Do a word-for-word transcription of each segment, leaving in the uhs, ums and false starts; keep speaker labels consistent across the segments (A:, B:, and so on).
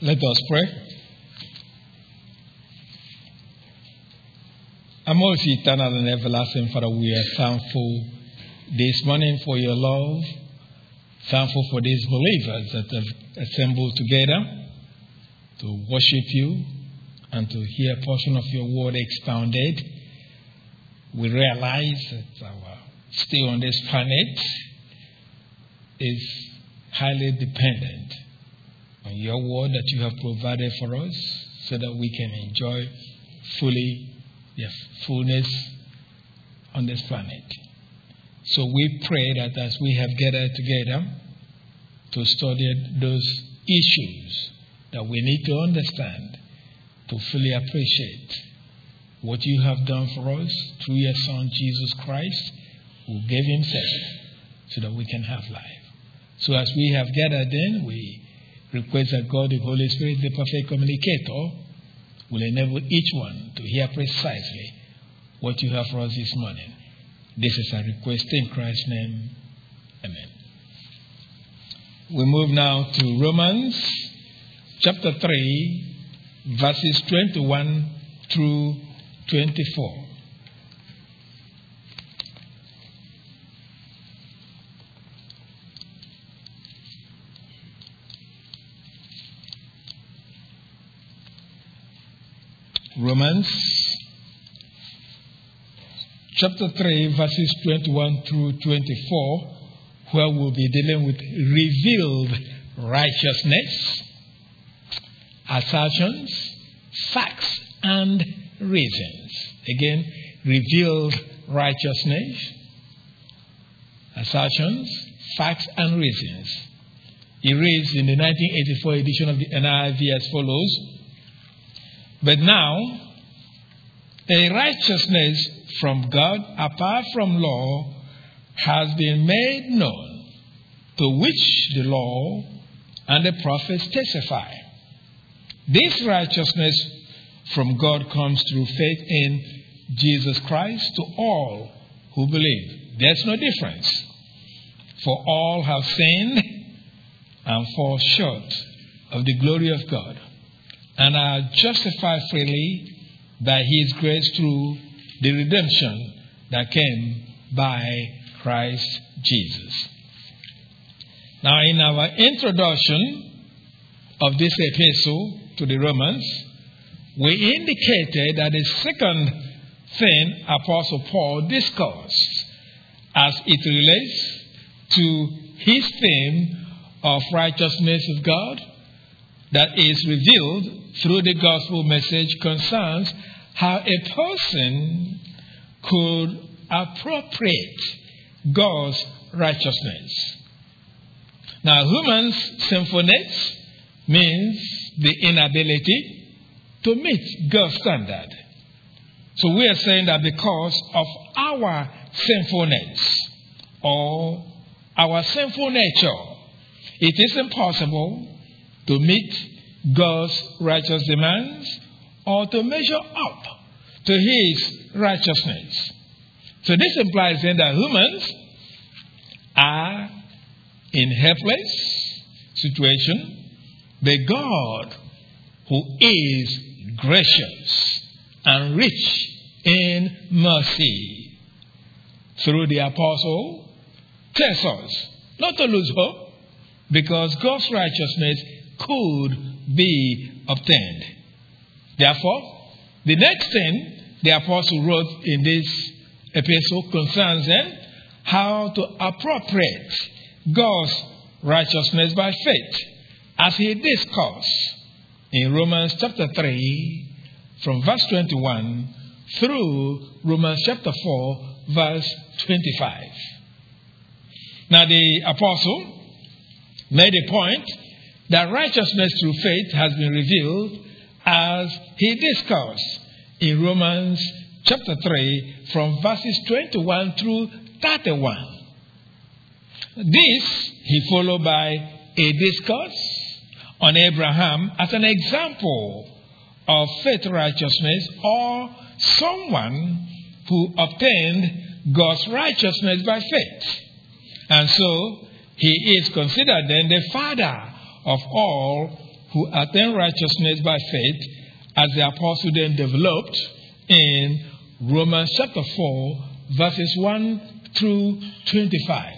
A: Let us pray. Our most eternal and everlasting Father, we are thankful this morning for your love. Thankful for these believers that have assembled together to worship you and to hear a portion of your word expounded. We realize that our stay on this planet is highly dependent on your word that you have provided for us so that we can enjoy fully the fullness on this planet. So we pray that as we have gathered together to study those issues that we need to understand, to fully appreciate what you have done for us through your Son, Jesus Christ, who gave himself so that we can have life. So as we have gathered in, we request that God, the Holy Spirit, the perfect communicator, will enable each one to hear precisely what you have for us this morning. This is our request in Christ's name. Amen. We move now to Romans chapter three, verses twenty-one through twenty-four. Romans chapter three, verses twenty-one through twenty-four, where we'll be dealing with revealed righteousness, assertions, facts, and reasons. Again, revealed righteousness, assertions, facts, and reasons. It reads in the nineteen eighty-four edition of the N I V as follows: But now, a righteousness from God apart from law has been made known, to which the law and the prophets testify. This righteousness from God comes through faith in Jesus Christ to all who believe. There's no difference. For all have sinned and fall short of the glory of God, and are justified freely by his grace through the redemption that came by Christ Jesus. Now, in our introduction of this epistle to the Romans, we indicated that the second thing Apostle Paul discussed as it relates to his theme of righteousness of God that is revealed through the gospel message concerns how a person could appropriate God's righteousness. Now, human sinfulness means the inability to meet God's standard. So we are saying that because of our sinfulness or our sinful nature, it is impossible to meet God's righteous demands or to measure up to his righteousness. So this implies then that humans are in helpless situation, but God, who is gracious and rich in mercy, through the apostle, tells us not to lose hope, because God's righteousness could be obtained. Therefore, the next thing the apostle wrote in this epistle concerns then how to appropriate God's righteousness by faith, as he discussed in Romans chapter three, from verse twenty-one through Romans chapter four, verse twenty-five. Now, the apostle made a point that righteousness through faith has been revealed, as he discussed in Romans chapter three, from verses twenty-one through thirty-one. This he followed by a discourse on Abraham as an example of faith righteousness, or someone who obtained God's righteousness by faith. And so he is considered then the father of all who attain righteousness by faith, as the apostle then developed in Romans chapter four, verses one through twenty-five.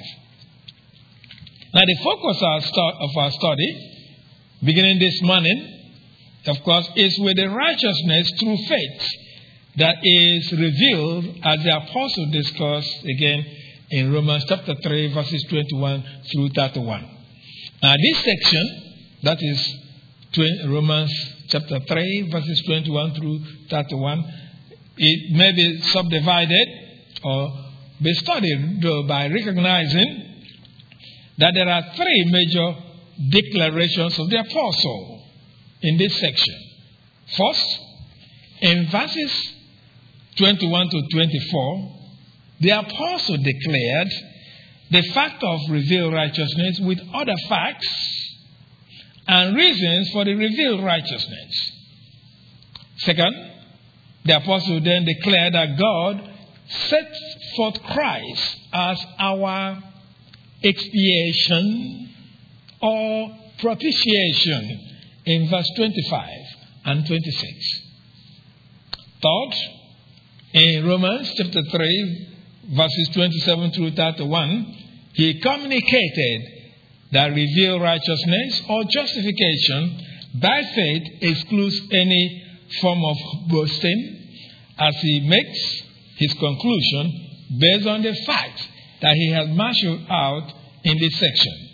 A: Now, the focus of our study, beginning this morning, of course, is with the righteousness through faith that is revealed, as the apostle discussed again in Romans chapter three, verses twenty-one through thirty-one. Now, this section, that is Romans chapter three, verses twenty-one through thirty-one, it may be subdivided or be studied by recognizing that there are three major declarations of the apostle in this section. First, in verses twenty-one to twenty-four, the apostle declared the fact of revealed righteousness with other facts and reasons for the revealed righteousness. Second, the apostle then declared that God set forth Christ as our expiation or propitiation in verse twenty-five and twenty-six. Third, in Romans chapter three, verses twenty-seven through thirty-one, he communicated that revealed righteousness or justification by faith excludes any form of boasting, as he makes his conclusion based on the fact that he has marshaled out in this section.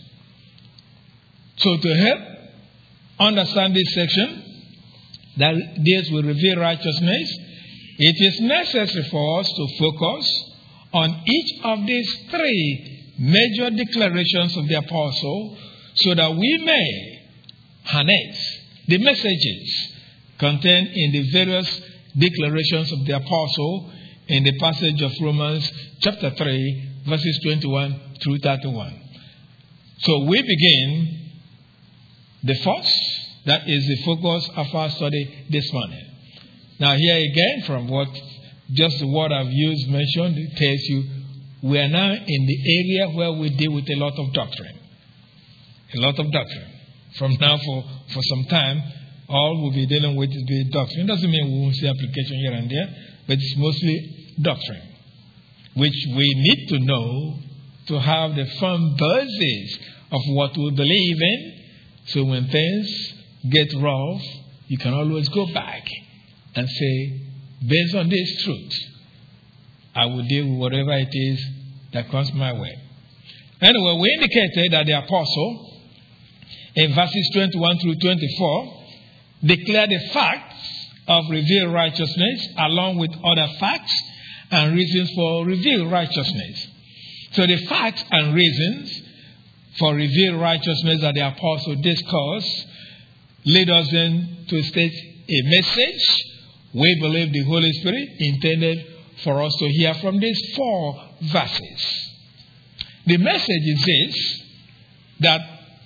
A: So to help understand this section that deals with revealed righteousness, it is necessary for us to focus on each of these three major declarations of the apostle so that we may harness the messages contained in the various declarations of the apostle in the passage of Romans chapter three, verses twenty-one through thirty-one. So we begin the first, that is the focus of our study this morning. Now here again, from what just the word I've used mentioned, it tells you we are now in the area where we deal with a lot of doctrine. A lot of doctrine. From now for, for some time, all we'll be dealing with is the doctrine. It doesn't mean we won't see application here and there, but it's mostly doctrine, which we need to know to have the firm basis of what we believe in. So when things get rough, you can always go back and say, based on this truth, I will deal with whatever it is that comes my way. Anyway, we indicated that the apostle, in verses twenty-one through twenty-four, declared the facts of revealed righteousness along with other facts and reasons for revealed righteousness. So the facts and reasons for revealed righteousness that the apostle discussed lead us then to state a message we believe the Holy Spirit intended for us to hear from these four verses. The message is this, that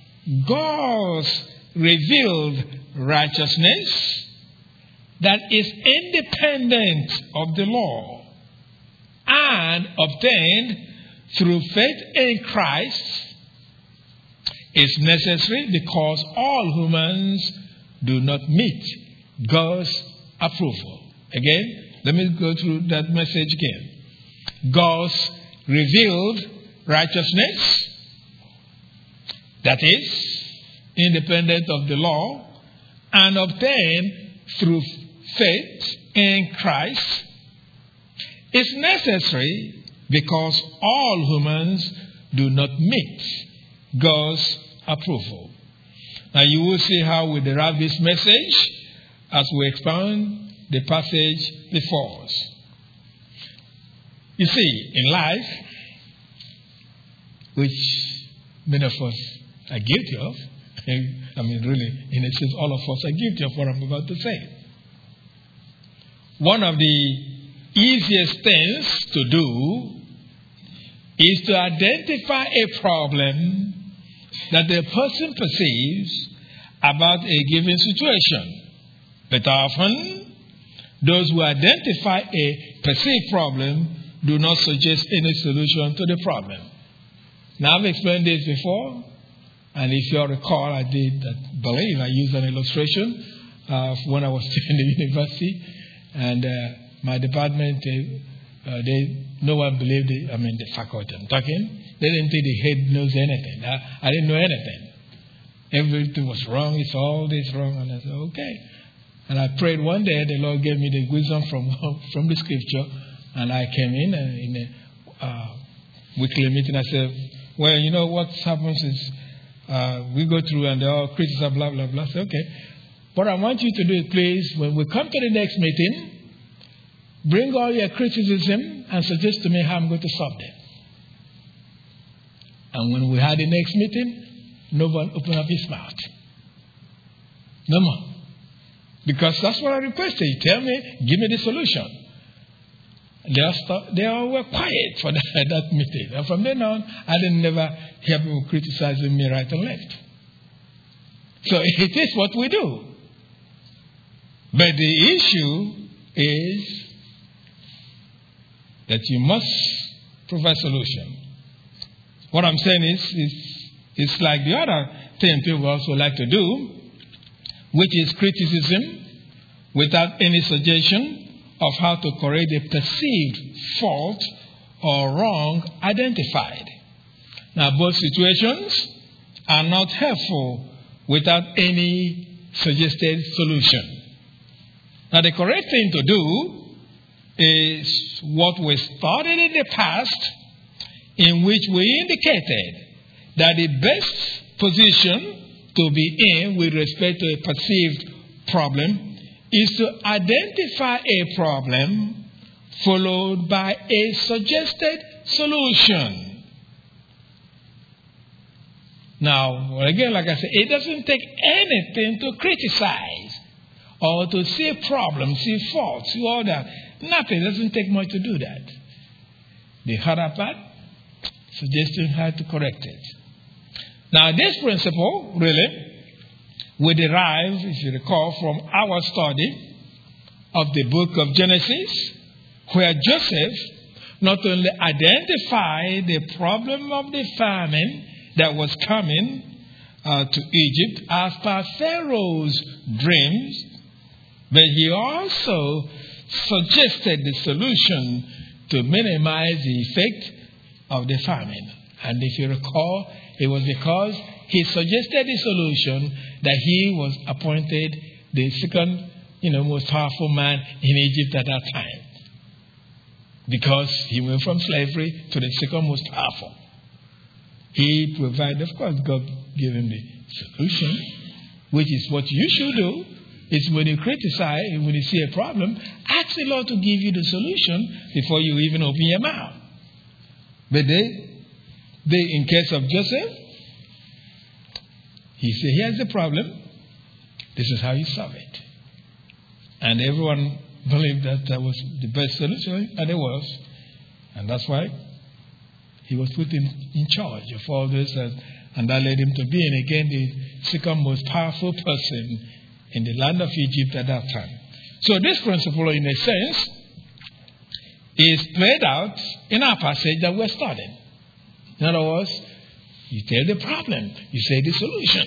A: God's revealed righteousness that is independent of the law and obtained through faith in Christ is necessary because all humans do not meet God's approval. Again, let me go through that message again. God's revealed righteousness, that is, independent of the law, and obtained through faith in Christ, is necessary because all humans do not meet God's approval. Now you will see how we derive this message as we expound the passage before us. You see, in life, which many of us are guilty of, I mean, really, in a sense, all of us are guilty of what I'm about to say. One of the easiest things to do is to identify a problem that the person perceives about a given situation. But often, those who identify a perceived problem do not suggest any solution to the problem. Now, I've explained this before. And if you recall, I did, I believe, I used an illustration uh, when I was still in the university. And uh, my department, uh, uh, they no one believed it. I mean, the faculty I'm talking. They didn't think the head knows anything. I, I didn't know anything. Everything was wrong. It's all this wrong. And I said, okay. And I prayed one day. The Lord gave me the wisdom from from the scripture. And I came in and in a uh, weekly meeting. I said, well, you know what happens is uh, we go through and they all criticize, blah, blah, blah. I said, okay. What I want you to do is, please, when we come to the next meeting, bring all your criticism and suggest to me how I'm going to solve them. And when we had the next meeting, no one opened up his mouth. No more. Because that's what I requested. You tell me, give me the solution. They all, start, they all were quiet for that, that meeting. And from then on, I didn't never hear people criticizing me right and left. So it is what we do. But the issue is that you must provide solution. What I'm saying is, is it's like the other thing people also like to do, which is criticism without any suggestion of how to correct a perceived fault or wrong identified. Now, both situations are not helpful without any suggested solution. Now, the correct thing to do is what we started in the past, in which we indicated that the best position to be in with respect to a perceived problem is to identify a problem followed by a suggested solution. Now, again, like I said, it doesn't take anything to criticize or to see problems, see faults, see all that. Nothing. It doesn't take much to do that. The harder part, suggesting how to correct it. Now, this principle, really, we derive, if you recall, from our study of the book of Genesis, where Joseph not only identified the problem of the famine that was coming uh, to Egypt as per Pharaoh's dreams, but he also suggested the solution to minimize the effect of the famine. And if you recall, it was because he suggested the solution that he was appointed the second, you know, most powerful man in Egypt at that time. Because he went from slavery to the second most powerful. He provided, of course, God gave him the solution, which is what you should do. Is when you criticize, when you see a problem, ask the Lord to give you the solution before you even open your mouth. But they, they in case of Joseph, he said, here's the problem. This is how you solve it. And everyone believed that that was the best solution, and it was. And that's why he was put in, in charge of all this, and, and that led him to being again the second most powerful person in the land of Egypt at that time. So this principle, in a sense, is played out in our passage that we're studying. In other words, you tell the problem, you say the solution.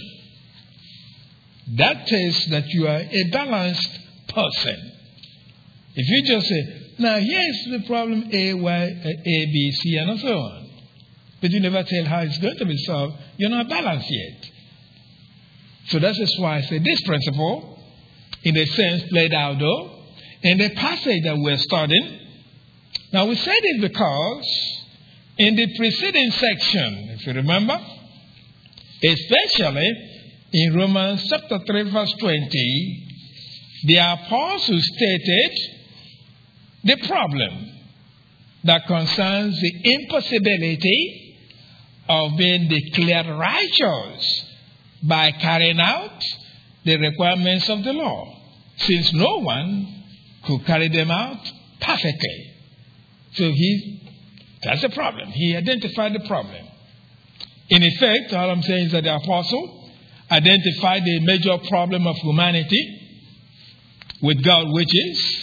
A: That tells that you are a balanced person. If you just say, now here's the problem A, Y, A, B, C, and so on, but you never tell how it's going to be solved, you're not balanced yet. So that is why I say this principle, in a sense, played out though, in the passage that we're studying. Now we say this because in the preceding section, if you remember, especially in Romans chapter three, verse twenty, the apostle stated the problem that concerns the impossibility of being declared righteous by carrying out the requirements of the law, since no one could carry them out perfectly. So he, that's a problem. He identified the problem. In effect, all I'm saying is that the apostle identified the major problem of humanity with God, which is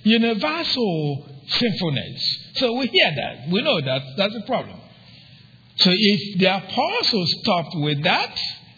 A: universal sinfulness. So we hear that. We know that. That's a problem. So if the apostles stopped with that,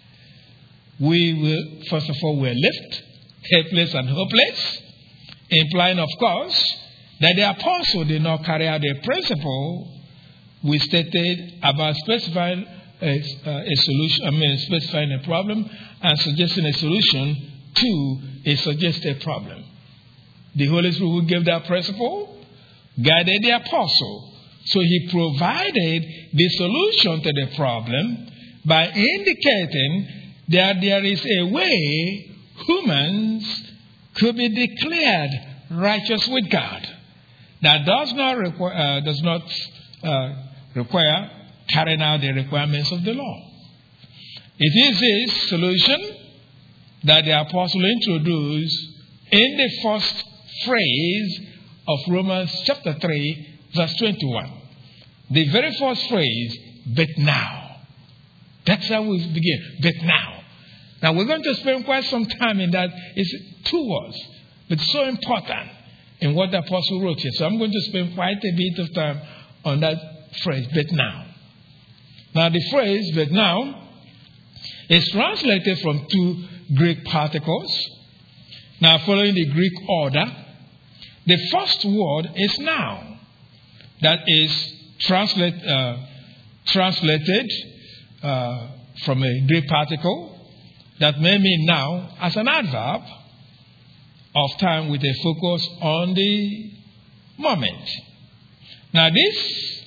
A: we will, first of all, we're left helpless and hopeless, implying, of course, that the apostle did not carry out the principle we stated about specifying a, a solution, I mean, specifying a problem and suggesting a solution to a suggested problem. The Holy Spirit who gave that principle guided the apostle. So he provided the solution to the problem by indicating that there is a way humans could be declared righteous with God that does not require, uh, does not uh, require carrying out the requirements of the law. It is this solution that the apostle introduced in the first phrase of Romans chapter three, verse twenty-one. The very first phrase, but now. That's how we begin, but now. Now we're going to spend quite some time in that. It's two words, but so important in what the apostle wrote here. So I'm going to spend quite a bit of time on that phrase, but now. Now the phrase, but now, is translated from two Greek particles. Now following the Greek order, the first word is now. That is translate, uh, translated uh, from a Greek particle that may mean now as an adverb of time with a focus on the moment. Now this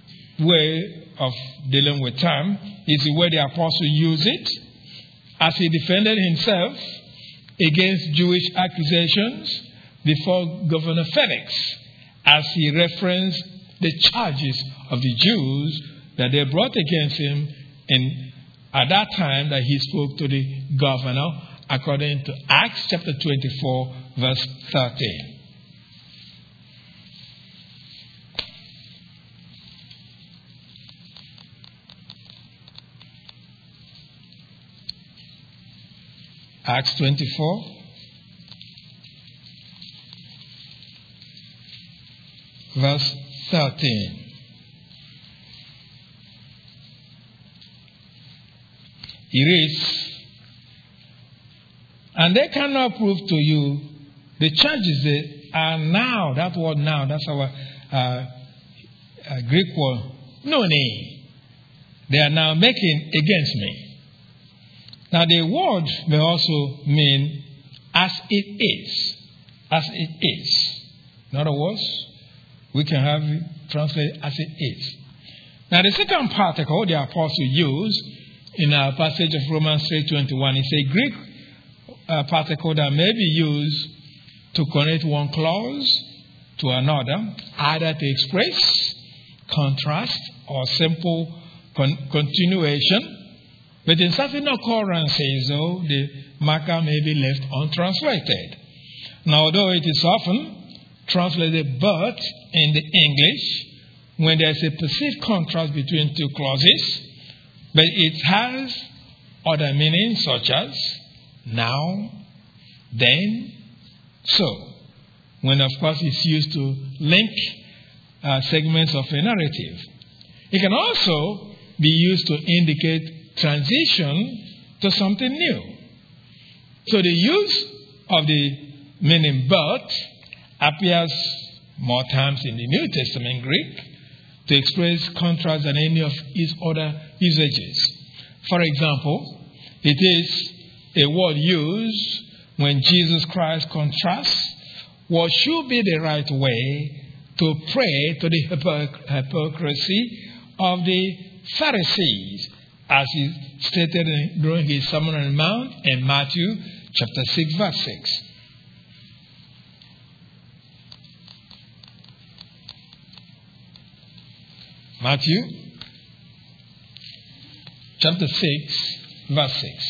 A: way of dealing with time is the way the apostle used it as he defended himself against Jewish accusations before Governor Felix, as he referenced the charges of the Jews that they brought against him in, at that time that he spoke to the governor, according to Acts chapter twenty-four, verse thirteen. Acts twenty-four, verse thirteen. It reads, and they cannot prove to you the charges that are now, that word now, that's our uh, uh, Greek word, noni, they are now making against me. Now the word may also mean as it is, as it is. In other words, we can have it translated as it is. Now the second particle the apostle used in our passage of Romans three twenty-one is a Greek uh, particle that may be used to connect one clause to another, either to express contrast or simple con- continuation. But in certain occurrences, though, the marker may be left untranslated. Now, although it is often translated but in the English, when there is a perceived contrast between two clauses, but it has other meanings such as now, then, so. When, of course, it's used to link uh, segments of a narrative. It can also be used to indicate transition to something new. So the use of the meaning but appears more times in the New Testament Greek to express contrast than any of its other usages. For example, it is a word used when Jesus Christ contrasts what should be the right way to pray to the hypocr- hypocrisy of the Pharisees, as he stated in, during his Sermon on the Mount in Matthew chapter six, verse six. Matthew chapter six, verse six.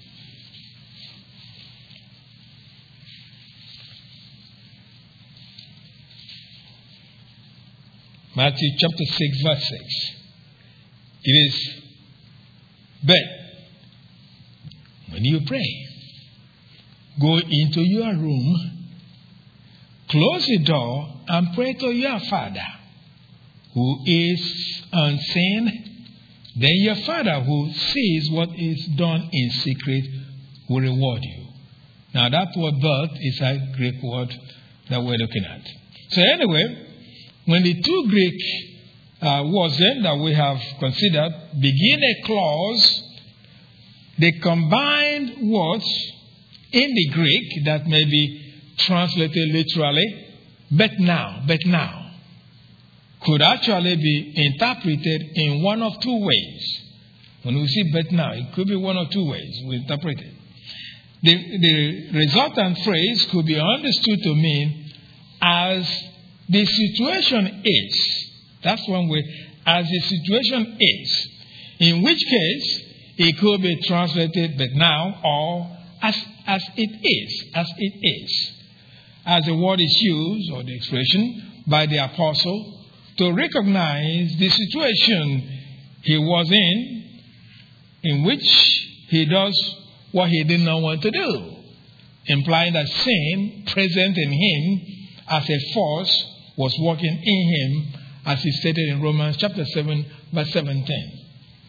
A: Matthew chapter six, verse six. It is, but when you pray, go into your room, close the door, and pray to your Father who is unseen, then your Father who sees what is done in secret will reward you. Now that word birth is a Greek word that we're looking at. So anyway, when the two Greek uh, words then that we have considered begin a clause, the combined words in the Greek that may be translated literally, but now, but now, could actually be interpreted in one of two ways. When we see but now, it could be one or two ways we interpret it. The, the resultant phrase could be understood to mean as the situation is. That's one way, as the situation is. In which case, it could be translated but now or as, as it is, as it is. As the word is used, or the expression, by the apostle to recognize the situation he was in, in which he does what he did not want to do, implying that sin present in him as a force was working in him, as he stated in Romans chapter seven, verse seventeen.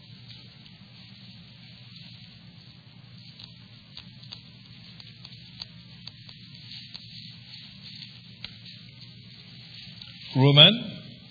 A: Romans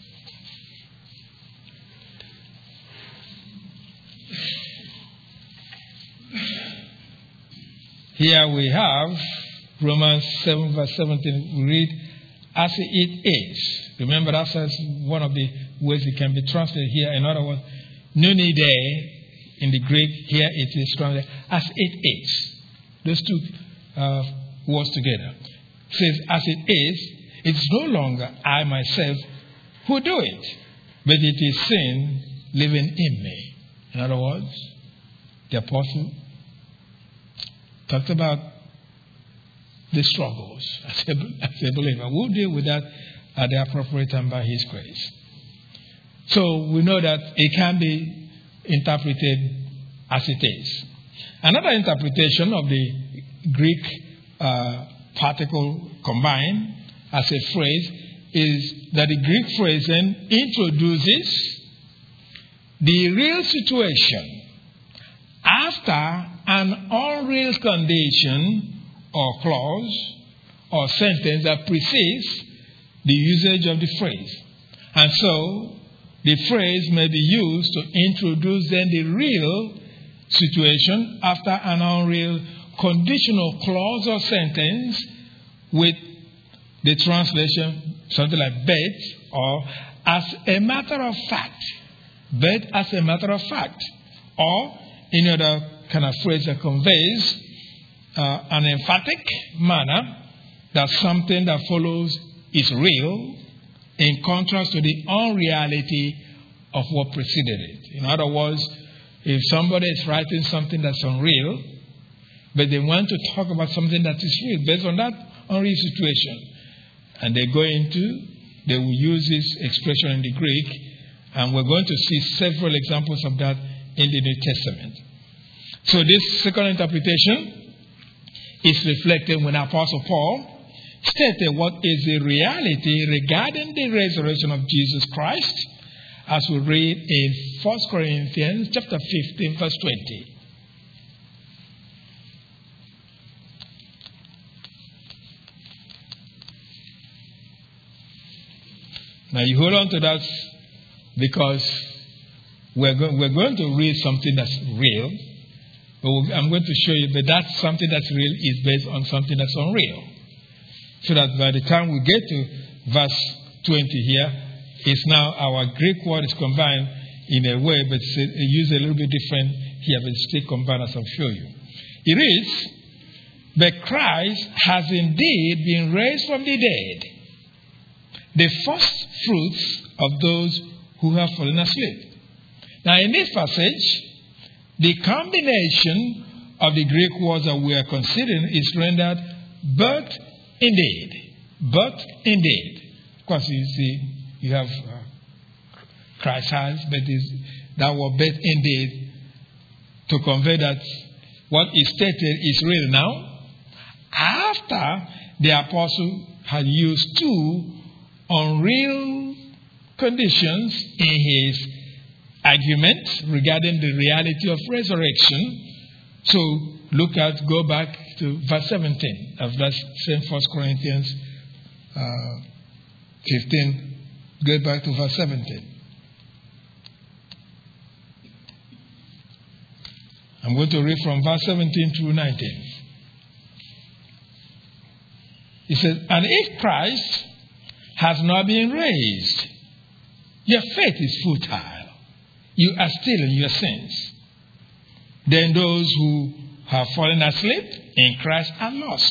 A: Here we have Romans seven, verse seventeen. We read, as it is. Remember, that's one of the ways it can be translated here. In other words, nunide in the Greek, here it is translated as it is. Those two uh, words together. It says, as it is, it's no longer I myself who do it, but it is sin living in me. In other words, the apostle talked about the struggles as a, as a believer. We'll deal with that at the appropriate time by His grace. So we know that it can be interpreted as it is. Another interpretation of the Greek uh, particle combined as a phrase is that the Greek phrase then introduces the real situation after an unreal condition or clause or sentence that precedes the usage of the phrase. And so the phrase may be used to introduce then the real situation after an unreal conditional clause or sentence with the translation something like but or as a matter of fact. But as a matter of fact. Or any other kind of phrase that conveys uh, an emphatic manner that something that follows is real in contrast to the unreality of what preceded it. In other words, if somebody is writing something that's unreal, but they want to talk about something that is real based on that unreal situation, and they go into, they will use this expression in the Greek, and we're going to see several examples of that in the New Testament. So this second interpretation is reflected when Apostle Paul stated what is the reality regarding the resurrection of Jesus Christ, as we read in First Corinthians chapter fifteen, verse twenty. Now you hold on to that because we're, go- we're going to read something that's real. But I'm going to show you that that's something that's real is based on something that's unreal. So that by the time we get to verse twenty here, it's now our Greek word is combined in a way, but it's used a little bit different here, but it's still combined as I'll show you. It reads, but Christ has indeed been raised from the dead, the first fruits of those who have fallen asleep. Now in this passage, the combination of the Greek words that we are considering is rendered but indeed. But indeed. Of course, you see, you have uh, Christ has, but is that word but indeed to convey that what is stated is real now. After the apostle had used two unreal conditions in his argument regarding the reality of resurrection. So look at, go back to verse seventeen of that same First Corinthians uh, fifteen. Go back to verse seventeen. I'm going to read from verse seventeen through nineteen. He says, and if Christ has not been raised, your faith is futile. You are still in your sins. Then those who have fallen asleep in Christ are lost.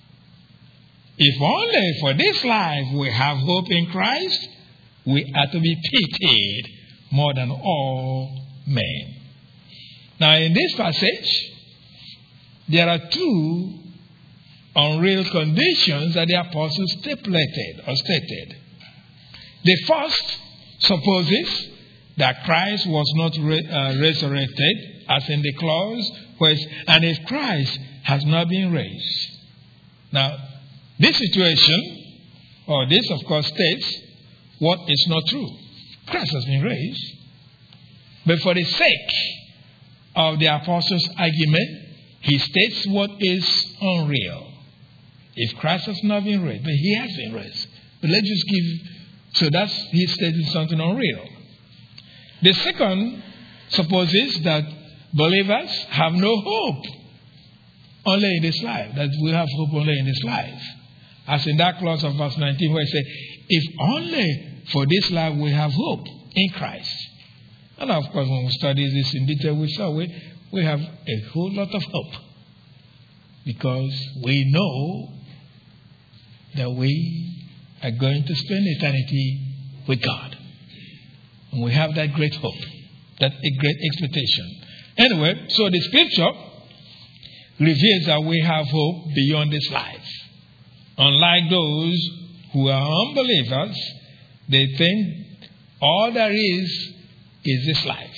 A: If only for this life we have hope in Christ, we are to be pitied more than all men. Now in this passage, there are two unreal conditions that the apostles stipulated or stated. The first supposes that Christ was not re- uh, resurrected, as in the clause, where and if Christ has not been raised. Now, this situation, or this of course states what is not true. Christ has been raised. But for the sake of the apostles' argument, he states what is unreal. If Christ has not been raised, but he has been raised. But let's just give, so that's, he stated something unreal. The second supposes that believers have no hope only in this life, that we have hope only in this life. As in that clause of verse nineteen where it says, if only for this life we have hope in Christ. And of course, when we study this in detail, we saw we, we have a whole lot of hope. Because we know that we are going to spend eternity with God. And we have that great hope, that a great expectation. Anyway, so the scripture reveals that we have hope beyond this life. Unlike those who are unbelievers, they think all there is is this life.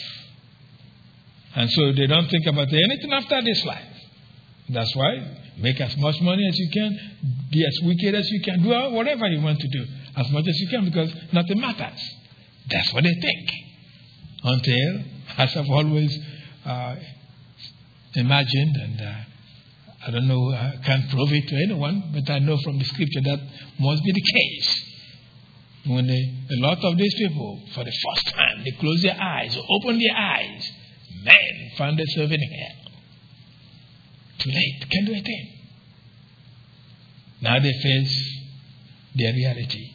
A: And so they don't think about anything after this life. That's why make as much money as you can, be as wicked as you can, do whatever you want to do, as much as you can, because nothing matters. That's what they think. Until, as I've always uh, imagined, and uh, I don't know, I can't prove it to anyone, but I know from the scripture that must be the case. When they, a lot of these people, for the first time, they close their eyes, open their eyes, men find themselves in hell. Too late, can't do a thing. Now they face their reality.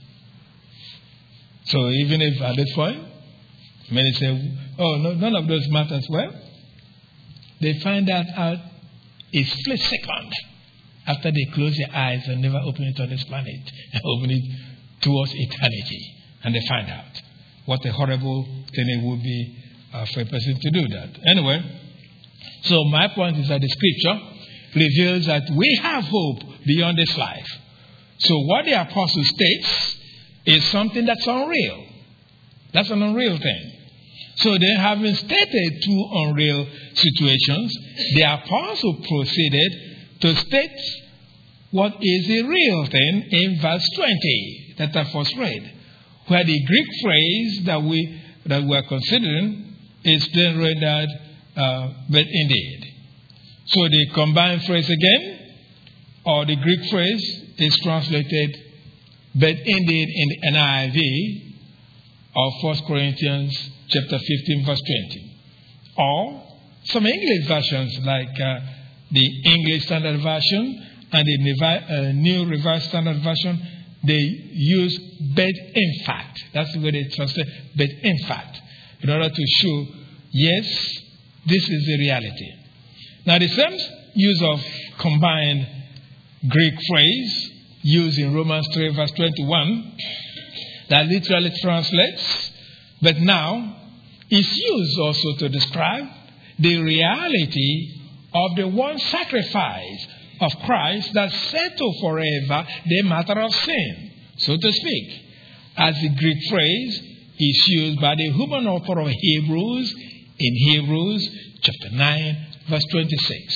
A: So even if at this point, many say, oh, no, none of those matters, well, they find that out a split second after they close their eyes and never open it on this planet and open it towards eternity. And they find out what a horrible thing it would be uh, for a person to do that. Anyway, so my point is that the scripture reveals that we have hope beyond this life. So what the apostle states is something that's unreal. That's an unreal thing. So they having stated two unreal situations, the apostle proceeded to state what is a real thing in verse twenty that I first read, where the Greek phrase that we that we are considering is then rendered uh, but indeed. So the combined phrase again, or the Greek phrase, is translated but indeed in the N I V of First Corinthians chapter fifteen, verse twenty. Or some English versions like uh, the English Standard Version and the Nevi- uh, New Revised Standard Version, they use but in fact. That's the way they translate but in fact, in order to show, yes, this is the reality. Now the same use of combined Greek phrase used in Romans three verse twenty-one that literally translates, but now is used also to describe the reality of the one sacrifice of Christ that settled forever the matter of sin, so to speak, as the Greek phrase is used by the human author of Hebrews in Hebrews chapter nine verse twenty-six.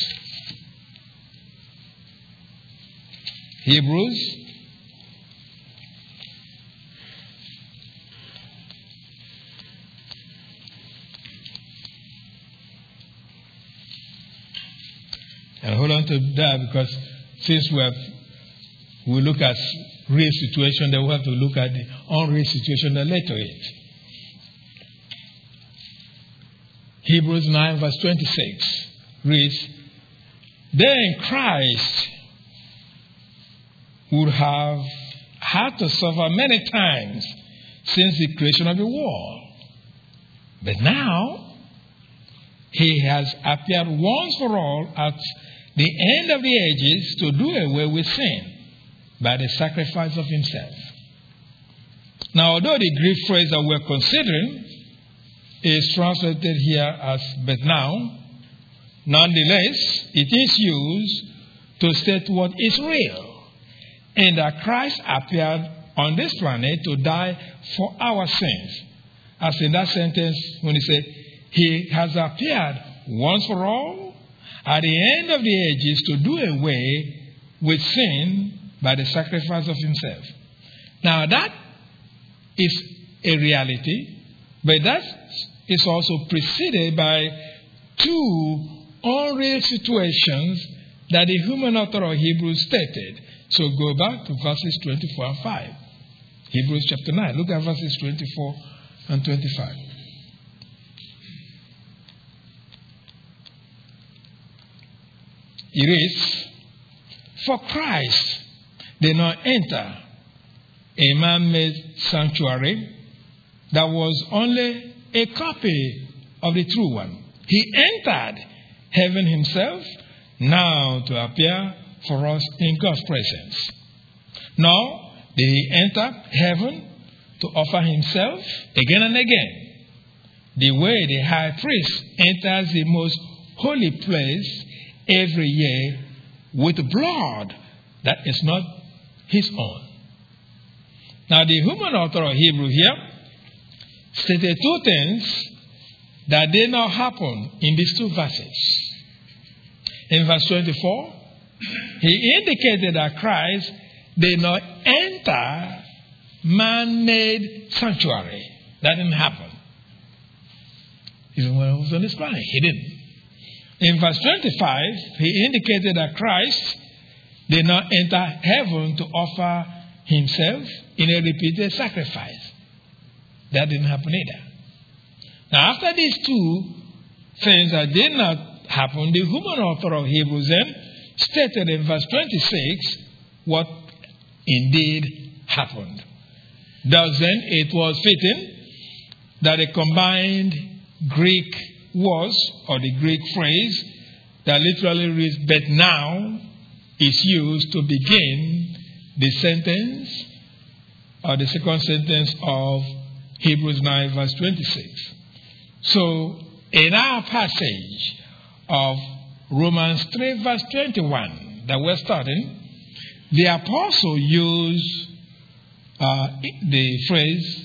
A: Hebrews And hold on to that, because since we have we look at real situation, then we have to look at the unreal situation that led to it. Hebrews nine verse twenty-six reads, then Christ would have had to suffer many times since the creation of the world. But now, he has appeared once for all at the end of the ages to do away with sin by the sacrifice of himself. Now, although the Greek phrase that we're considering is translated here as but now, nonetheless, it is used to state what is real, and that Christ appeared on this planet to die for our sins. As in that sentence, when he said, he has appeared once for all at the end of the ages to do away with sin by the sacrifice of himself. Now that is a reality, but that is also preceded by two unreal situations that the human author of Hebrews stated. So go back to verses twenty-four and five. Hebrews chapter nine. Look at verses twenty-four and twenty-five. It is, for Christ did not enter a man-made sanctuary that was only a copy of the true one. He entered heaven himself now to appear for us in God's presence. Nor did he enter heaven to offer himself again and again, the way the high priest enters the most holy place every year with blood that is not his own. Now, the human author of Hebrew here stated two things that did not happen in these two verses. In verse twenty-four, he indicated that Christ did not enter man-made sanctuary. That didn't happen. Even when he was on this planet, he didn't. In verse twenty-five, he indicated that Christ did not enter heaven to offer himself in a repeated sacrifice. That didn't happen either. Now, after these two things that did not happen, the human author of Hebrews then stated in verse twenty-six what indeed happened. Thus then, it was fitting that a combined Greek was, or the Greek phrase that literally reads, but now, is used to begin the sentence, or the second sentence of Hebrews nine verse twenty-six. So, in our passage of Romans three verse twenty-one that we're starting, the apostle used uh, the phrase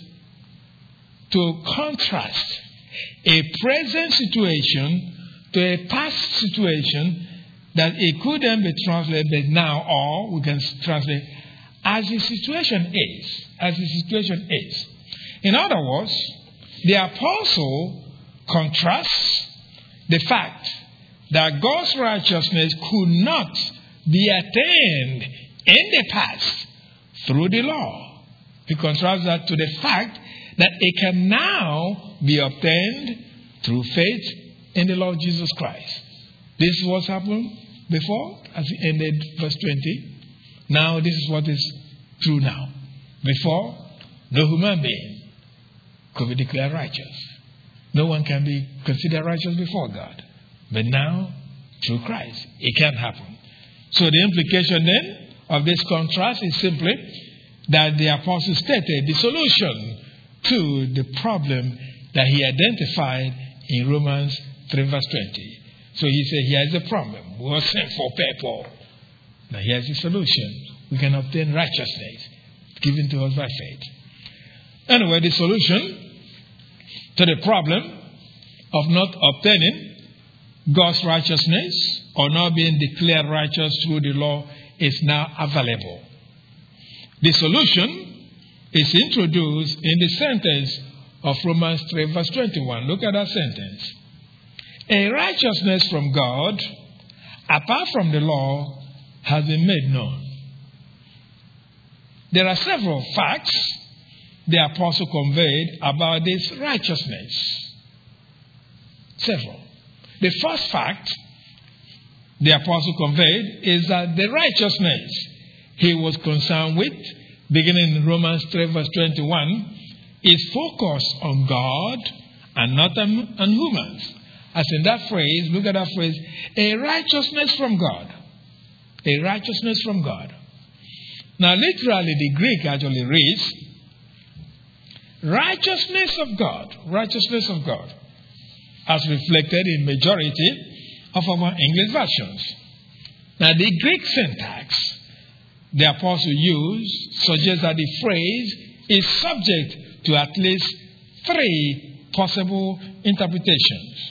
A: to contrast a present situation to a past situation that it could then be translated now, or we can translate as the situation is. As the situation is. In other words, the apostle contrasts the fact that God's righteousness could not be attained in the past through the law. He contrasts that to the fact that it can now be obtained through faith in the Lord Jesus Christ. This is what's happened before, as we ended verse twenty. Now this is what is true now. Before, no human being could be declared righteous. No one can be considered righteous before God. But now, through Christ, it can happen. So the implication then of this contrast is simply that the apostle stated the solution to the problem that he identified in Romans three verse twenty. So he said, here's the problem. We are sinful people. Now here's the solution. We can obtain righteousness given to us by faith. Anyway, the solution to the problem of not obtaining God's righteousness or not being declared righteous through the law is now available. The solution is introduced in the sentence of Romans three verse twenty-one. Look at that sentence. A righteousness from God apart from the law, has been made known. There are several facts the apostle conveyed about this righteousness. Several. The first fact the apostle conveyed is that the righteousness he was concerned with, beginning in Romans three verse twenty-one, is focused on God and not on, on humans. As in that phrase, look at that phrase, a righteousness from God. A righteousness from God. Now, literally, the Greek actually reads, righteousness of God. Righteousness of God. As reflected in majority of our English versions. Now, the Greek syntax the apostle used suggests that the phrase is subject to at least three possible interpretations.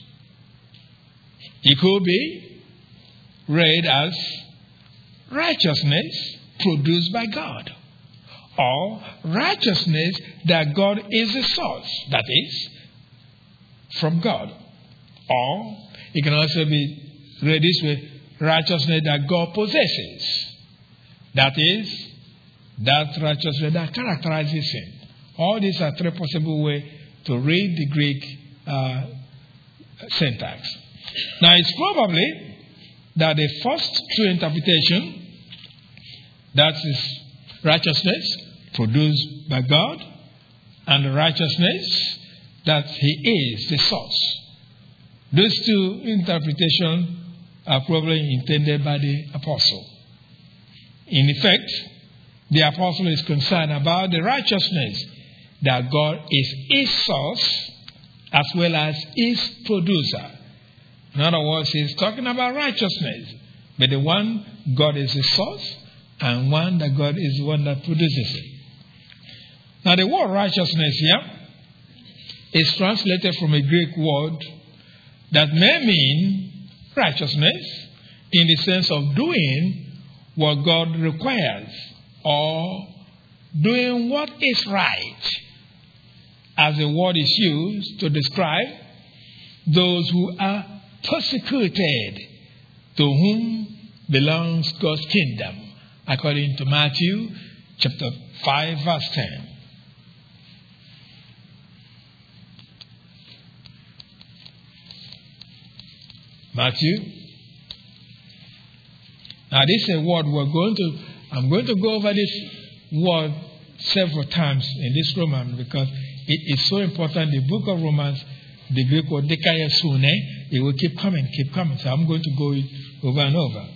A: It could be read as righteousness produced by God, or righteousness that God is the source, that is, from God. Or it can also be read this way, righteousness that God possesses, that is, that righteousness that characterizes Him. All these are three possible ways to read the Greek uh, syntax. Now, it's probably that the first two interpretations, that is righteousness produced by God, and the righteousness that He is the source. Those two interpretations are probably intended by the apostle. In effect, the apostle is concerned about the righteousness that God is His source as well as His producer. In other words, he's talking about righteousness, but the one God is the source, and one that God is the one that produces it. Now, the word righteousness here is translated from a Greek word that may mean righteousness in the sense of doing what God requires or doing what is right, as the word is used to describe those who are persecuted, to whom belongs God's kingdom, according to Matthew chapter five, verse ten. Matthew. Now, this is a word we're going to, I'm going to go over this word several times in this Roman because it is so important. The book of Romans, the Greek word dikaiosune, it will keep coming, keep coming. So I'm going to go over and over.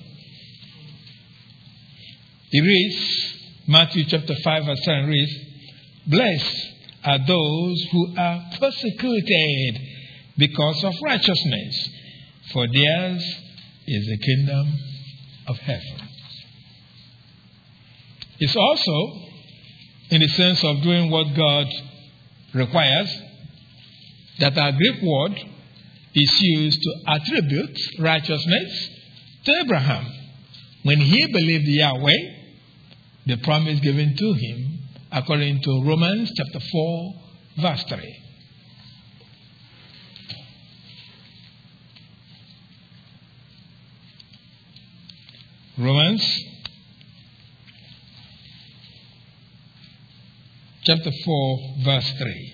A: It reads, Matthew chapter five verse ten reads, blessed are those who are persecuted because of righteousness, for theirs is the kingdom of heaven. It's also in the sense of doing what God requires that our Greek word is used to attribute righteousness to Abraham. When he believed Yahweh, the promise given to him, according to Romans chapter four, verse three. Romans chapter four, verse three.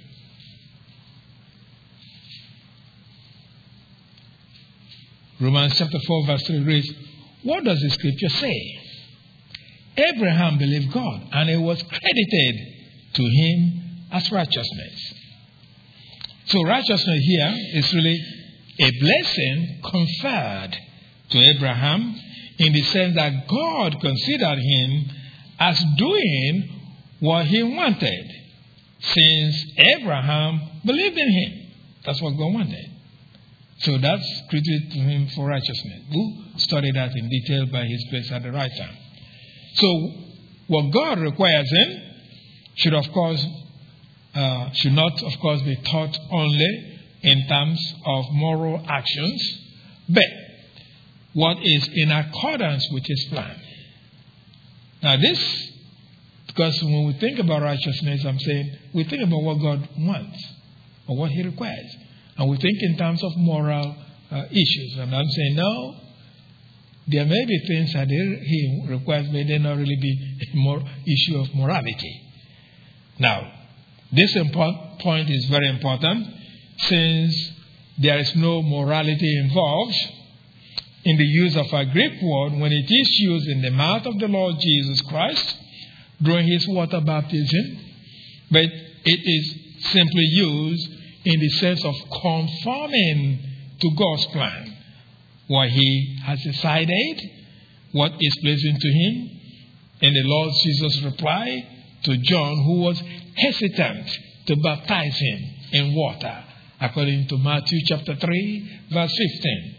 A: Romans chapter four, verse three reads, what does the scripture say? Abraham believed God, and it was credited to him as righteousness. So righteousness here is really a blessing conferred to Abraham in the sense that God considered him as doing what he wanted, since Abraham believed in him. That's what God wanted. So that's credited to him for righteousness. We'll study that in detail by his grace at the right time. So what God requires him should of course uh, should not of course be taught only in terms of moral actions, but what is in accordance with his plan. Now this, because when we think about righteousness, I'm saying we think about what God wants or what he requires. And we think in terms of moral uh, issues. And I'm saying, no, there may be things that he requires, may there not really be a more issue of morality. Now, this import, point is very important, since there is no morality involved in the use of a Greek word when it is used in the mouth of the Lord Jesus Christ during his water baptism, but it is simply used in the sense of conforming to God's plan, where he has decided what is pleasing to him. And the Lord Jesus replied to John, who was hesitant to baptize him in water, according to Matthew chapter three, verse fifteen.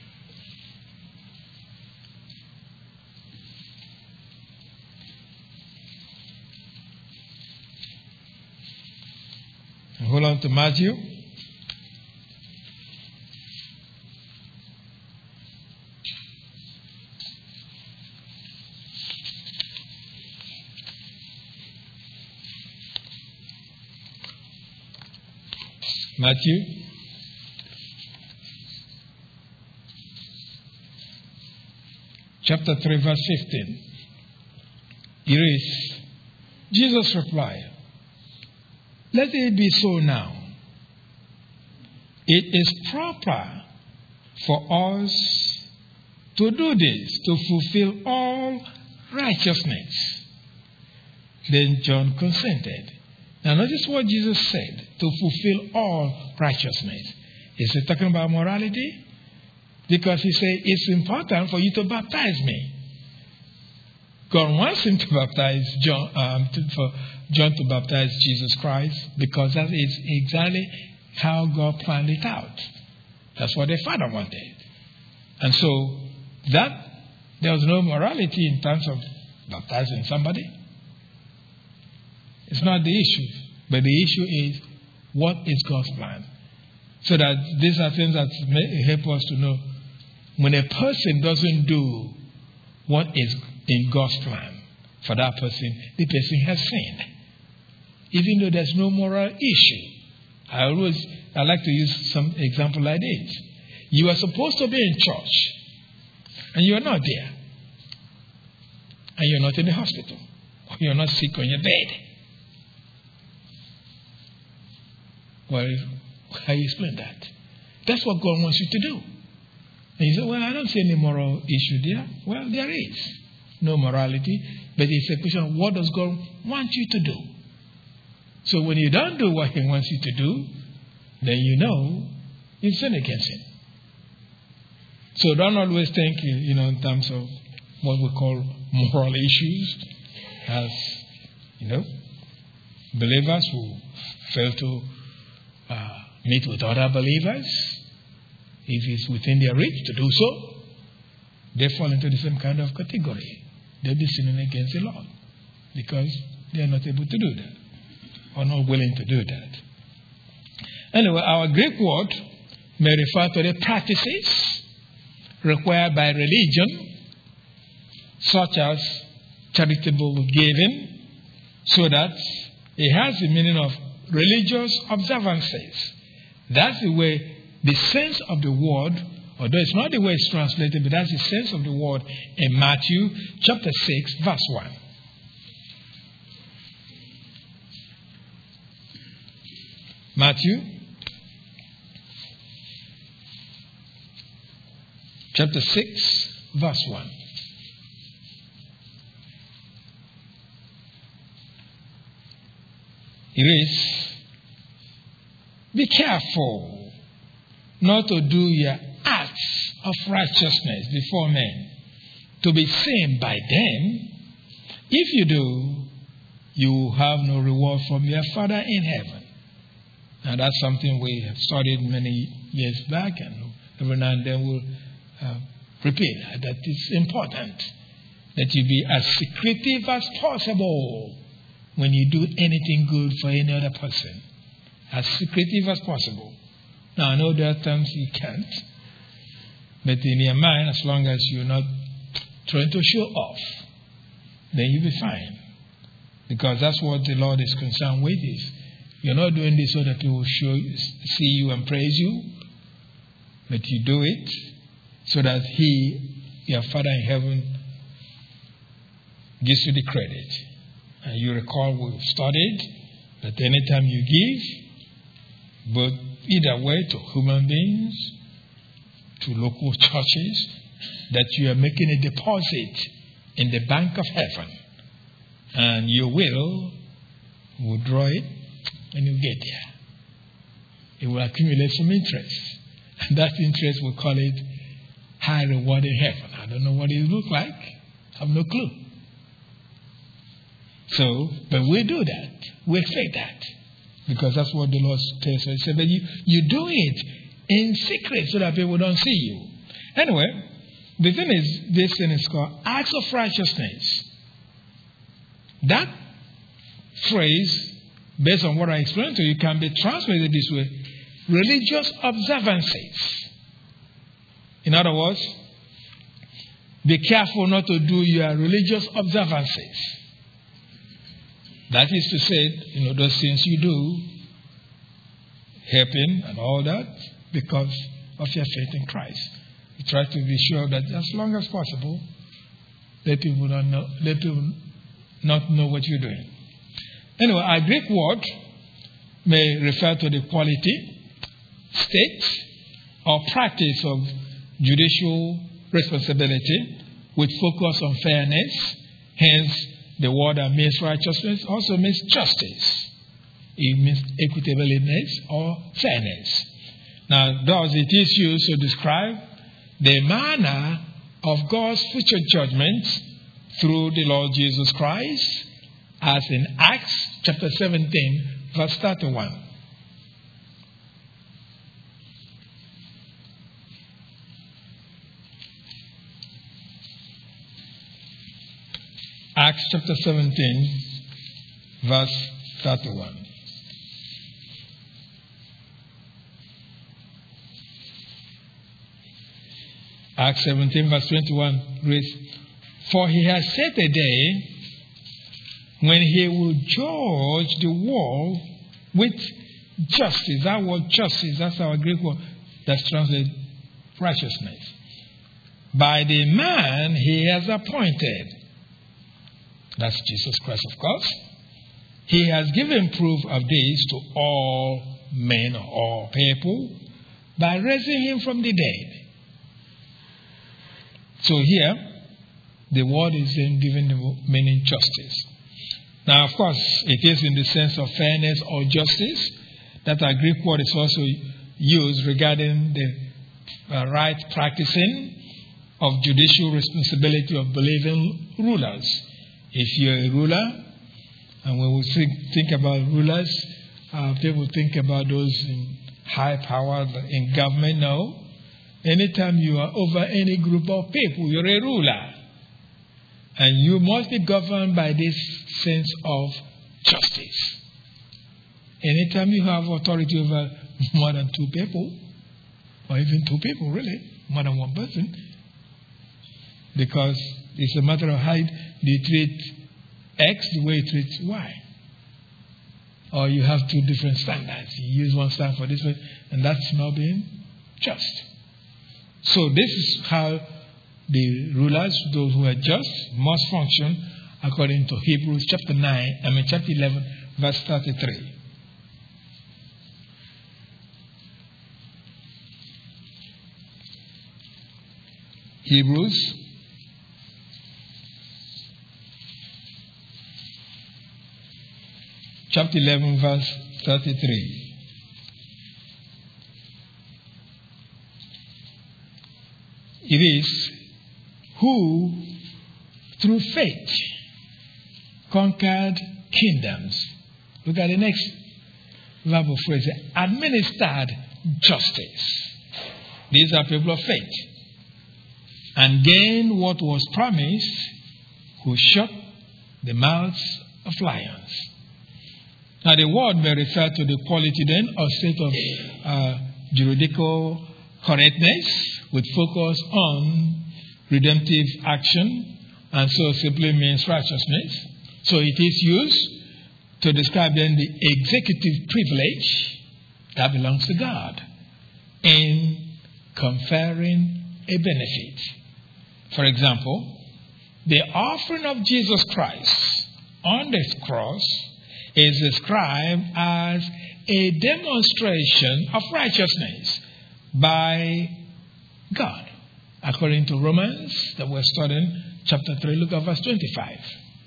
A: Hold on to Matthew. Matthew. Chapter three, verse fifteen. It is, Jesus replied, "Let it be so now. It is proper for us to do this, to fulfill all righteousness." Then John consented. Now notice what Jesus said, to fulfill all righteousness. Is he talking about morality? Because he said, it's important for you to baptize me. God wants him to baptize John, um, to, for John to baptize Jesus Christ, because that is exactly how God planned it out. That's what the Father wanted. And so that there was no morality in terms of baptizing somebody. It's not the issue. But the issue is, what is God's plan? So that these are things that may help us to know, when a person doesn't do what is in God's plan for that person, the person has sinned. Even though there's no moral issue. I always, I like to use some example like this. You are supposed to be in church, and you are not there. And you're not in the hospital. Or you're not sick on your bed. Well, how do you explain that? That's what God wants you to do. And you say, well, I don't see any moral issue there. Well, there is no morality, but it's a question of what does God want you to do? So when you don't do what he wants you to do, then you know you sin against him. So don't always think, you know, in terms of what we call moral issues as, you know, believers who fail to uh, meet with other believers. If it's within their reach to do so, they fall into the same kind of category. They'll be sinning against the Lord because they are not able to do that or not willing to do that. Anyway, our Greek word may refer to the practices required by religion, such as charitable giving, so that it has the meaning of religious observances. That's the way, the sense of the word, although it's not the way it's translated, but that's the sense of the word in Matthew chapter six, verse one. Matthew chapter six, verse one. It is, be careful not to do your acts of righteousness before men, to be seen by them. If you do, you will have no reward from your Father in heaven. Now that's something we have studied many years back, and every now and then we'll uh, repeat that it's important that you be as secretive as possible when you do anything good for any other person. As secretive as possible. Now I know there are times you can't, but in your mind, as long as you're not trying to show off, then you'll be fine. Because that's what the Lord is concerned with. Is you're not doing this so that people show, see you and praise you, but you do it so that He your Father in heaven gives you the credit. And you recall we've studied that anytime you give, but either way to human beings, to local churches, that you are making a deposit in the bank of heaven. And your will will draw it and you get there. It will accumulate some interest. And that interest, we'll call it high reward in heaven. I don't know what it looks like. I have no clue. So, but we do that. We expect that. Because that's what the Lord tells us. He said, but you, you do it in secret so that people don't see you. Anyway, the thing is, this thing is called acts of righteousness. That phrase, based on what I explained to you, can be translated this way: religious observances. In other words, be careful not to do your religious observances. That is to say, you know, those things you do, helping and all that, because of your faith in Christ. You try to be sure that as long as possible, let people not know, let people not know what you're doing. Anyway, our Greek word may refer to the quality, state, or practice of judicial responsibility with focus on fairness. Hence, the word that means righteousness also means justice. It means equitableness or fairness. Now, thus it is used to describe the manner of God's future judgment through the Lord Jesus Christ, as in Acts chapter seventeen, verse thirty-one. Acts chapter seventeen, verse thirty-one. Acts seventeen, verse twenty-one reads, "For he has set a day when he will judge the world with justice." That word justice, that's our Greek word that's translated righteousness. "By the man he has appointed." That's Jesus Christ, of course. "He has given proof of this to all men or all people by raising him from the dead." So here, the word is then given the meaning justice. Now, of course, it is in the sense of fairness or justice that our Greek word is also used regarding the uh, right practicing of judicial responsibility of believing rulers. If you're a ruler, and when we think, think about rulers, uh, people think about those in high power in government. No. Anytime you are over any group of people, you're a ruler. And you must be governed by this sense of justice. Anytime you have authority over more than two people, or even two people, really, more than one person, because it's a matter of how you treat X the way you treat Y. Or you have two different standards. You use one standard for this one, and that's not being just. So this is how the rulers, those who are just, must function according to Hebrews chapter nine, I mean chapter eleven, verse thirty-three. Hebrews chapter eleven, verse thirty-three. It is who, through faith, conquered kingdoms. Look at the next verbal phrase. Administered justice. These are people of faith. And gained what was promised, who shut the mouths of lions. Now the word may refer to the quality then or state of uh, juridical correctness with focus on redemptive action, and so simply means righteousness. So it is used to describe then the executive privilege that belongs to God in conferring a benefit. For example, the offering of Jesus Christ on the cross is described as a demonstration of righteousness by God, according to Romans that we're studying, chapter three, look at verse twenty-five.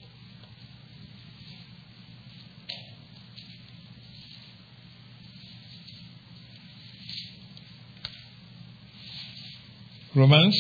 A: Romans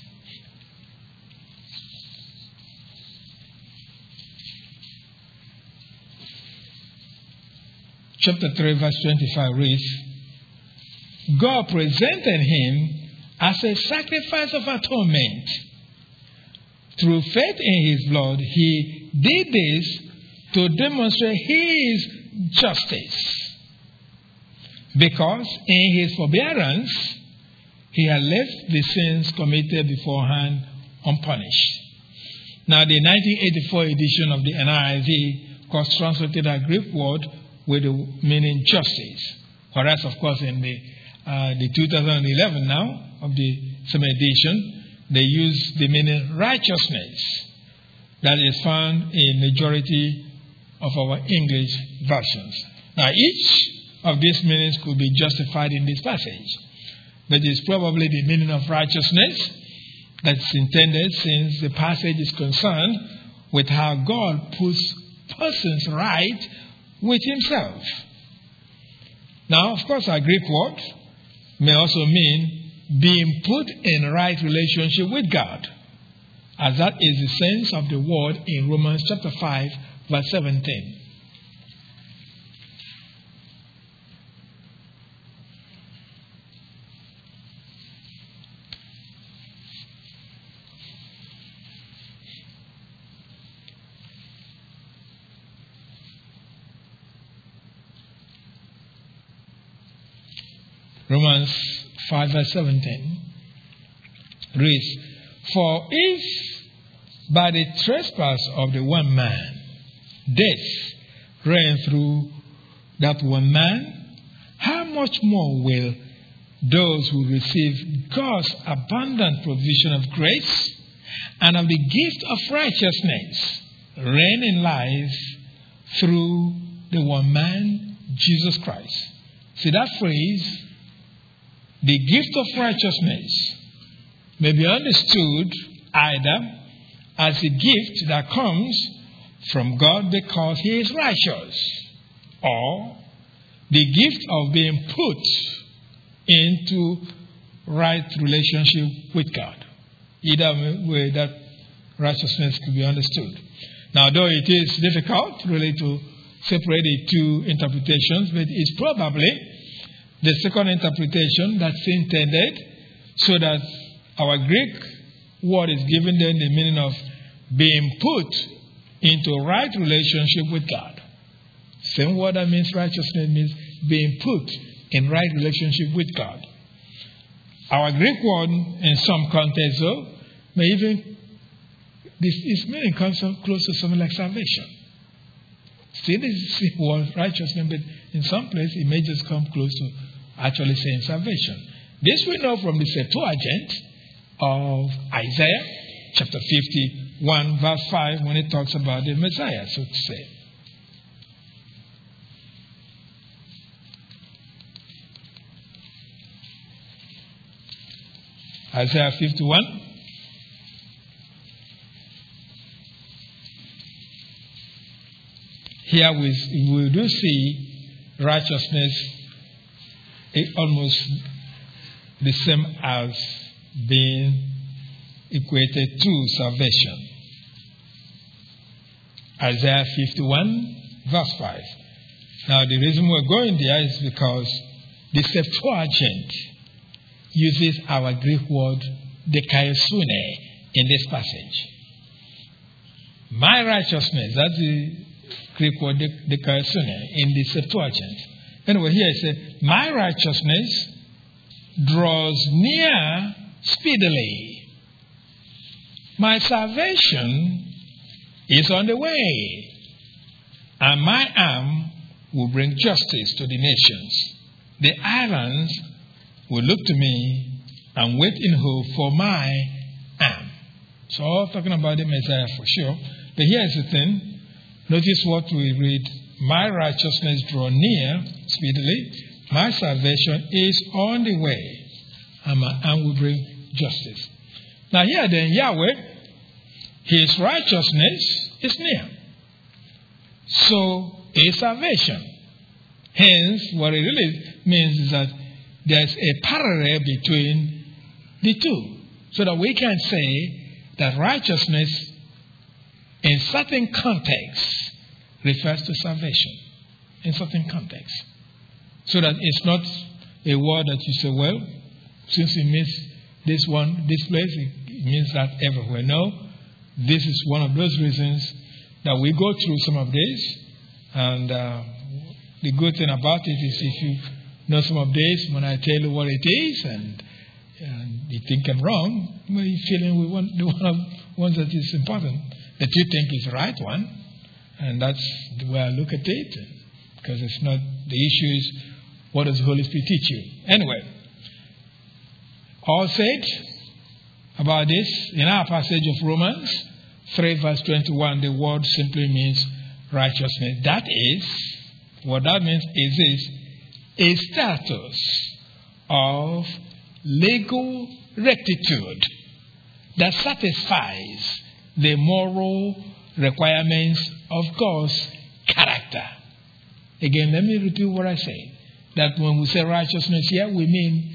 A: chapter three, verse twenty-five reads, God presented him as a sacrifice of atonement. Through faith in his blood, he did this to demonstrate his justice, because in his forbearance, he had left the sins committed beforehand unpunished. Now, the nineteen eighty-four edition of the N I V cross-translated a Greek word with the meaning justice. Whereas, of course, in the uh, the two thousand eleven now of the same edition, they use the meaning righteousness that is found in majority of our English versions. Now, each of these meanings could be justified in this passage, but it's probably the meaning of righteousness that's intended, since the passage is concerned with how God puts persons right with himself. Now, of course, our Greek word may also mean being put in right relationship with God, as that is the sense of the word in Romans chapter five, verse seventeen. Romans five, verse seventeen reads, For if by the trespass of the one man death reigned through that one man, how much more will those who receive God's abundant provision of grace and of the gift of righteousness reign in life through the one man, Jesus Christ? See that phrase, the gift of righteousness, may be understood either as a gift that comes from God because he is righteous, or the gift of being put into right relationship with God. Either way that righteousness could be understood. Now, though it is difficult really to separate the two interpretations, but it's probably the second interpretation that's intended, so that our Greek word is given then the meaning of being put into right relationship with God. Same word that means righteousness means being put in right relationship with God. Our Greek word in some contexts, though, may even, this its meaning comes close to something like salvation. Still is the word righteousness, but in some places it may just come close to actually saying salvation. This we know from the Septuagint of Isaiah chapter fifty-one, verse five, when it talks about the Messiah, so to say. Isaiah fifty-one. Here we, we do see righteousness almost the same as being equated to salvation. Isaiah fifty-one, verse five. Now, the reason we're going there is because the Septuagint uses our Greek word dikaiosune in this passage. My righteousness, that's the Greek word dikaiosune in the Septuagint. Anyway, here it says, my righteousness draws near speedily. My salvation is on the way, and my arm will bring justice to the nations. The islands will look to me and wait in hope for my arm. So all talking about the Messiah for sure. But here's the thing. Notice what we read. My righteousness draw near speedily. My salvation is on the way. And, my, and will bring justice. Now here then, Yahweh, his righteousness is near. So is salvation. Hence, what it really means is that there's a parallel between the two. So that we can say that righteousness in certain contexts refers to salvation. In certain contexts. So that it's not a word that you say, well, since it means this one, this place, it means that everywhere. No, this is one of those reasons that we go through some of this. And uh, the good thing about it is if you know some of this, when I tell you what it is, and, and you think I'm wrong, well, you're feeling we want the one of ones that is important, that you think is the right one. And that's the way I look at it. Because it's not, the issue is, what does the Holy Spirit teach you? Anyway, all said about this, in our passage of Romans three verse twenty-one, the word simply means righteousness. That is, what that means is this, a status of legal rectitude that satisfies the moral requirements of God's character. Again, let me repeat what I said. That when we say righteousness here, we mean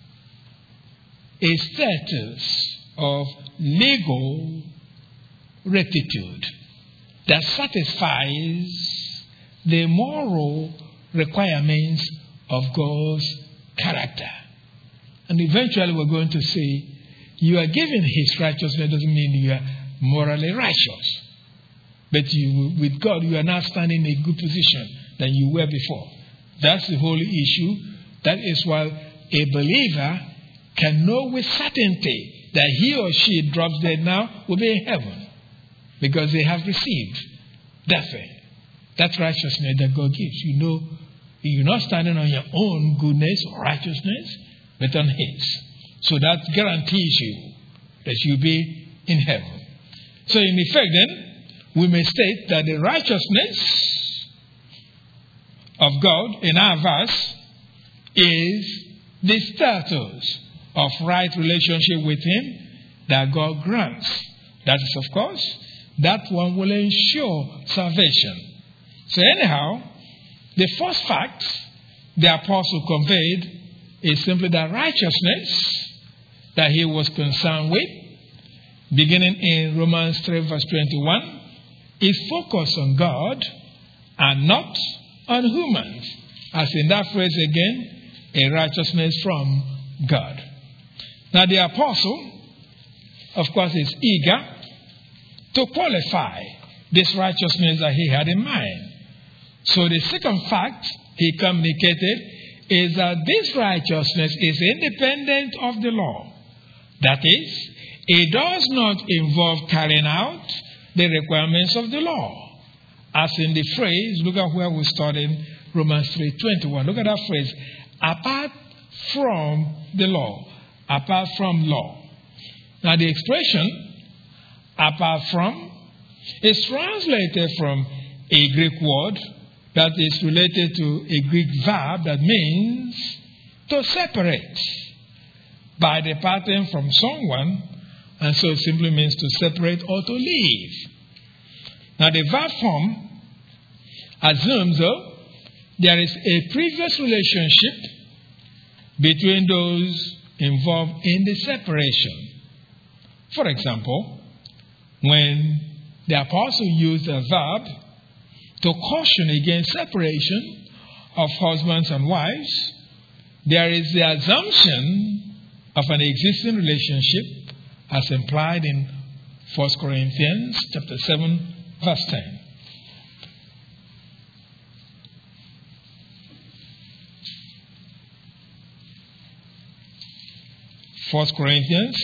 A: a status of legal rectitude that satisfies the moral requirements of God's character. And eventually we're going to say, you are given his righteousness doesn't mean you are morally righteous. But you, with God, you are now standing in a good position than you were before. That's the whole issue. That is why a believer can know with certainty that he or she drops dead now will be in heaven. Because they have received that thing. That righteousness that God gives. You know, you're not standing on your own goodness or righteousness, but on his. So that guarantees you that you'll be in heaven. So in effect then, we may state that the righteousness of God in our verse is the status of right relationship with him that God grants. That is, of course, that one will ensure salvation. So anyhow, the first fact the apostle conveyed is simply that righteousness that he was concerned with, beginning in Romans three verse twenty-one, is focused on God and not on humans. As in that phrase again, a righteousness from God. Now the apostle, of course, is eager to qualify this righteousness that he had in mind. So the second fact he communicated is that this righteousness is independent of the law. That is, it does not involve carrying out the requirements of the law. As in the phrase, look at where we started, Romans three twenty-one. Look at that phrase, apart from the law. Apart from law. Now the expression, apart from, is translated from a Greek word that is related to a Greek verb that means to separate by departing from someone, and so it simply means to separate or to leave. Now the verb form assumes, though, there is a previous relationship between those involved in the separation. For example, when the apostle used a verb to caution against separation of husbands and wives, there is the assumption of an existing relationship as implied in First Corinthians chapter seven, verse ten. First Corinthians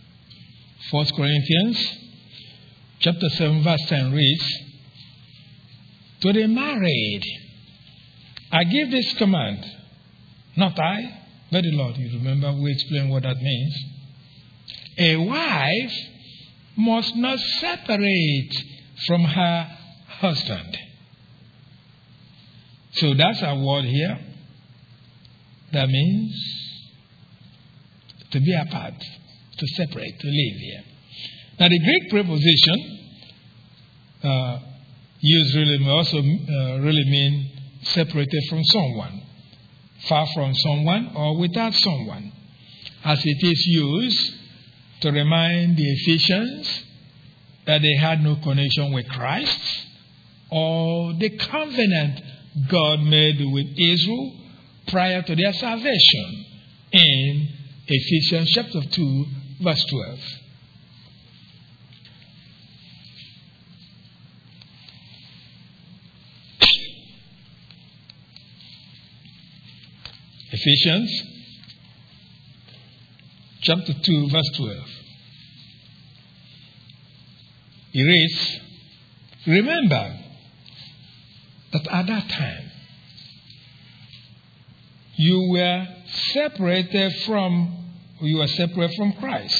A: First Corinthians chapter seven verse ten reads, to the married. I give this command, not I, but the Lord. You remember we explained what that means. A wife must not separate from her husband. So that's our word here. That means to be apart, to separate, to live here. Now the Greek preposition uh, used really may also uh, really mean separated from someone, far from someone, or without someone, as it is used to remind the Ephesians that they had no connection with Christ or the covenant God made with Israel prior to their salvation in Ephesians chapter two, verse twelve. Ephesians chapter two, verse twelve. It reads, remember that at that time you were separated from, you were separate from Christ,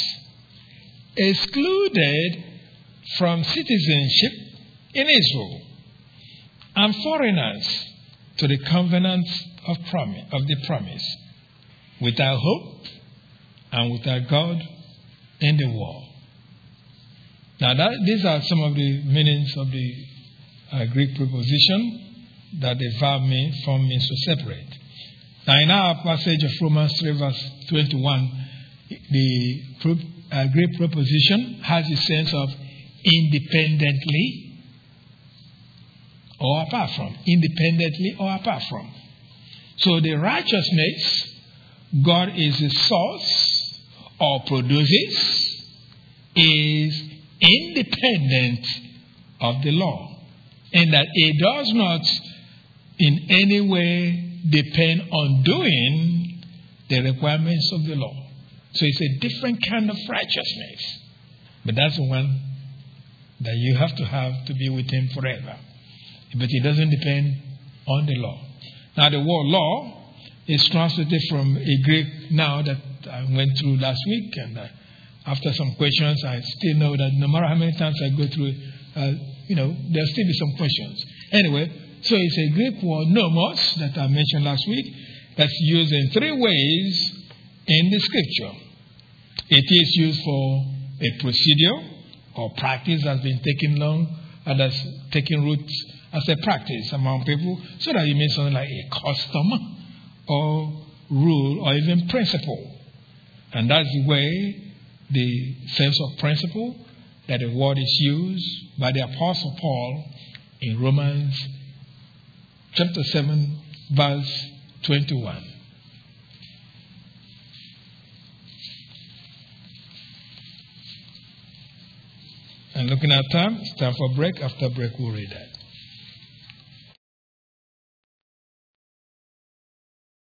A: excluded from citizenship in Israel, and foreigners to the covenant of promise, of the promise, without hope and without God in the world. Now, that, these are some of the meanings of the uh, Greek preposition that the verb means, form means to separate. Now, in our passage of Romans three, verse twenty-one, the uh, Greek preposition has the sense of independently or apart from. Independently or apart from. So the righteousness God is the source or produces is independent of the law, and that it does not in any way depend on doing the requirements of the law. So it's a different kind of righteousness, but that's the one that you have to have to be with Him forever. But it doesn't depend on the law. Now the word law is translated from a Greek now that I went through last week, and uh, after some questions, I still know that no matter how many times I go through, uh, you know, there'll still be some questions. Anyway, so it's a Greek word, nomos, that I mentioned last week, that's used in three ways in the Scripture. It is used for a procedure or practice that's been taken long, and that's taken root as a practice among people, so that it means something like a custom or rule or even principle. And that's the way the sense of principle that the word is used by the Apostle Paul in Romans chapter seven, verse twenty-one. And looking at time, it's time for break. After break, we'll read that.